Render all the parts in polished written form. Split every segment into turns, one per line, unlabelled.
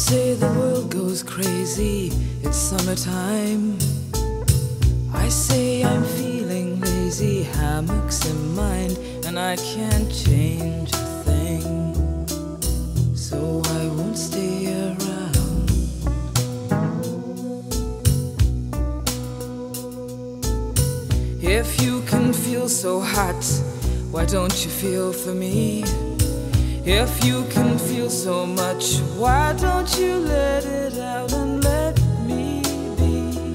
say the world goes crazy, it's summertime. I say I'm feeling lazy, hammocks in mind, and I can't change a thing, so I won't stay around. If you can feel so hot, why don't you feel for me? If you can feel so much, why don't you let it out and let me be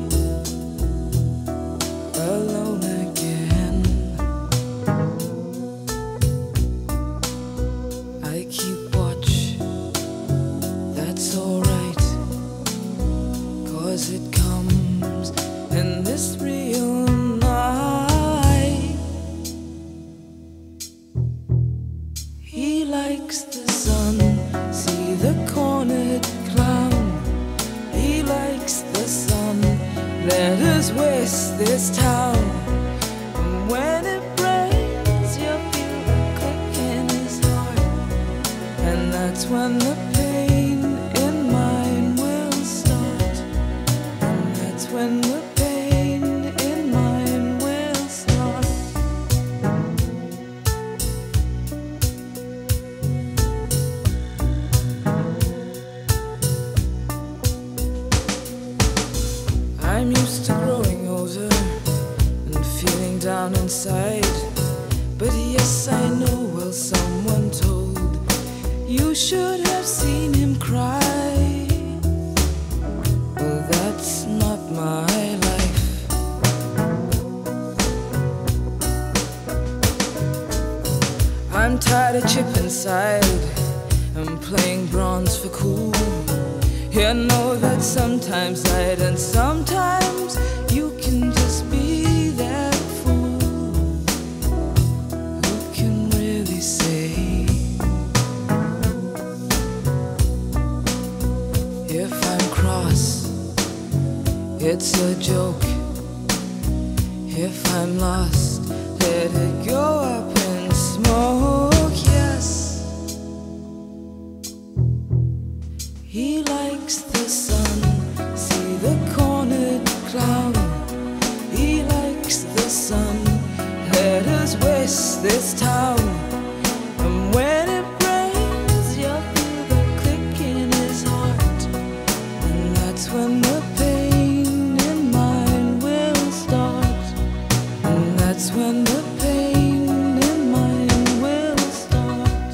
alone again? I keep watch, that's alright, 'cause it comes in this real night. He likes the sun, see the cornered clown. He likes the sun, let us waste this town. And when it rains, you feel the click in his heart, and that's when the pain in mine will start. And that's when the pain in mine will start. I'm used to growing older and feeling down inside, but yes, I know, well, someone told you should have seen him cry. Well, that's not my life. I'm tired of chip inside and playing bronze for cool. You know that sometimes right and sometimes you can just be that fool. Who can really say if I'm cross, it's a joke. If I'm lost, let it go up in smoke. Yes, he likes the sun, see the cornered clown. He likes the sun, let us waste this town. And when it rains, you'll feel the click in his heart, and that's when the pain in mine will start. And that's when the pain in mine will start.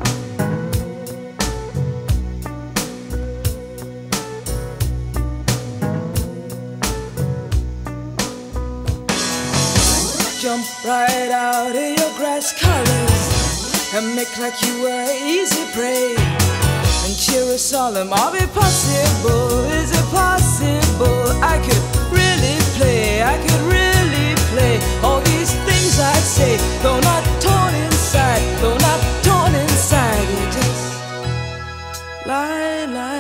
Jump right out of your grass colors and make like you were easy prey, and cheer us all. Am I be possible? Is it possible I could really play? I could really play all these things I'd say, though not torn inside, though not torn inside. You just lie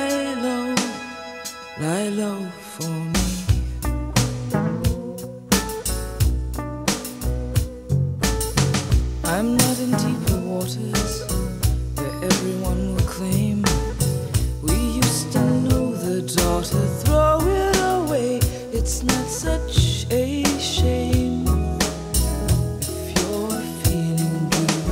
low for me. I'm not in deeper waters where everyone will claim we used to know the daughter. Throw it away, it's not such a shame if you're feeling blue.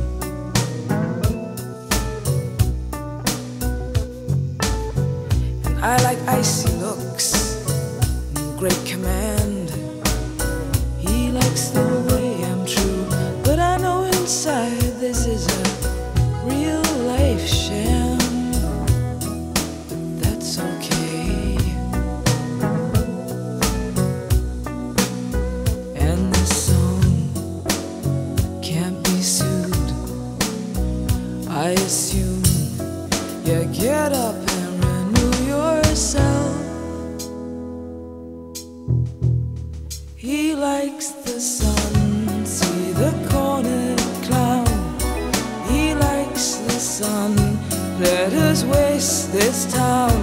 And I like icy looks and great command. He likes the way I'm true, but I know inside this is a real life sham. But that's okay. And this song can't be sued. I assume you get up and renew yourself. He likes the sun, see the cornered clown. He likes the sun, let us waste this town.